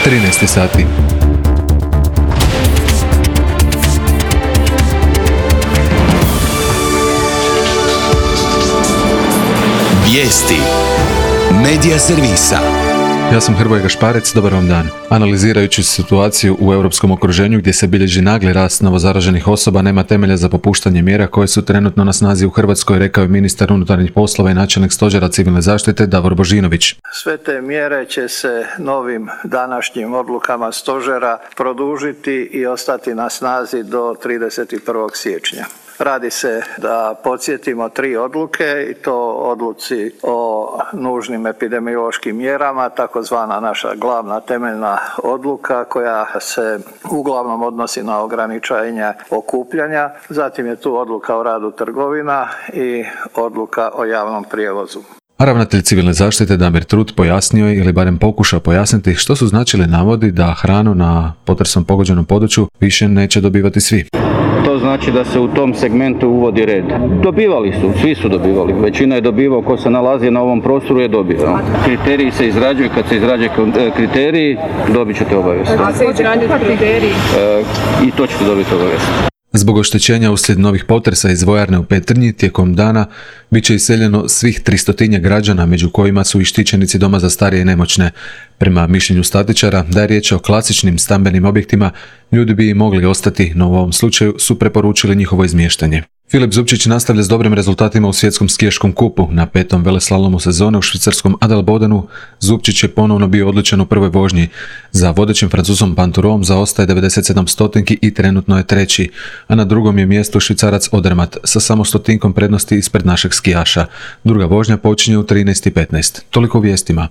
13 sati. Vijesti Medija servisa. Ja sam Hrvoje Gašparec, dobar vam dan. Analizirajući situaciju u europskom okruženju gdje se bilježi nagli rast novozaraženih osoba, nema temelja za popuštanje mjera koje su trenutno na snazi u Hrvatskoj, rekao je ministar unutarnjih poslova i načelnik stožera civilne zaštite Davor Božinović. Sve te mjere će se novim današnjim odlukama stožera produžiti i ostati na snazi do 31. siječnja. Radi se, da podsjetimo, 3 odluke i to odluci o nužnim epidemiološkim mjerama, takozvana naša glavna temeljna odluka koja se uglavnom odnosi na ograničenja okupljanja. Zatim je tu odluka o radu trgovina i odluka o javnom prijevozu. Ravnatelj civilne zaštite Damir Trut pojasnio je, ili barem pokušao pojasniti, što su značili navodi da hranu na potresom pogođenom području više neće dobivati svi. To znači da se u tom segmentu uvodi red. Dobivali su, svi su dobivali. Većina je dobivao, ko se nalazi na ovom prostoru je dobio. Kriteriji se izrađuju, kad se izrađuju kriteriji, dobit ćete obavijest. A se izrađuju kriteriji? I to ćete dobiti obavijest. Zbog oštećenja uslijed novih potresa iz vojarne u Petrinji tijekom dana bit će iseljeno svih 300 građana, među kojima su i štićenici doma za starije i nemoćne. Prema mišljenju statičara, da je riječ o klasičnim stambenim objektima, ljudi bi i mogli ostati, no u ovom slučaju su preporučili njihovo izmještanje. Filip Zupčić nastavlja s dobrim rezultatima u svjetskom skijaškom kupu. Na 5. veleslalomu sezone u švicarskom Adelbodenu Zupčić je ponovno bio odličan u prvoj vožnji. Za vodećim Francuzom Panturom zaostaje 97 stotinki i trenutno je treći, a na drugom je mjestu Švicarac Odermatt sa samo stotinkom prednosti ispred našeg skijaša. Druga vožnja počinje u 13:15. Toliko u vijestima.